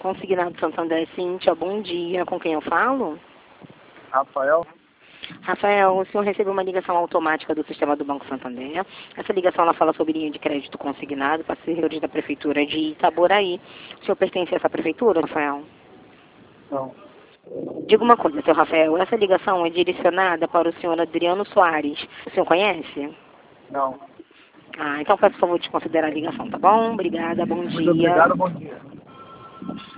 Consignado Santander, Cíntia, bom dia. Com quem eu falo? Rafael. Rafael, o senhor recebeu uma ligação automática do sistema do Banco Santander. Essa ligação ela fala sobre linha de crédito consignado para servidores da prefeitura de Itaboraí. O senhor pertence a essa prefeitura, Rafael? Não. Diga uma coisa, seu Rafael, essa ligação é direcionada para o senhor Adriano Soares. O senhor conhece? Não. Ah, então peço por favor de considerar a ligação, tá bom? Obrigada, bom Muito dia. obrigado, bom dia.